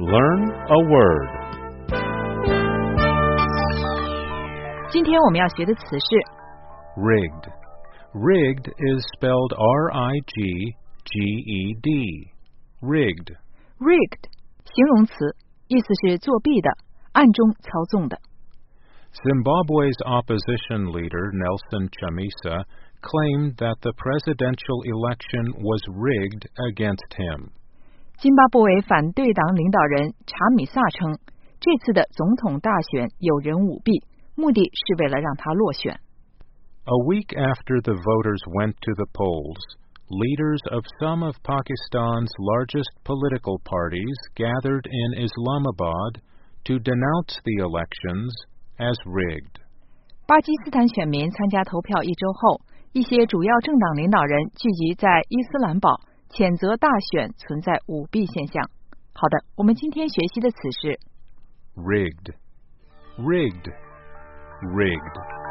Learn a word. 今天我们要学的词是 Rigged. Rigged is spelled R-I-G-G-E-D. Rigged. rigged 形容词，意思是作弊的，暗中操纵的。 Zimbabwe's opposition leader Nelson Chamisa claimed that the presidential election was rigged against him. 津巴布韦反对党领导人查米萨称，这次的总统大选有人舞弊，目的是为了让他落选。 A week after the voters went to the polls, leaders of some of Pakistan's largest political parties gathered in Islamabad to denounce the elections as rigged. 巴基斯坦选民参加投票一周后，一些主要政党领导人聚集在伊斯兰堡，谴责大选存在舞弊现象。好的，我们今天学习的词是 Rigged. Rigged. Rigged.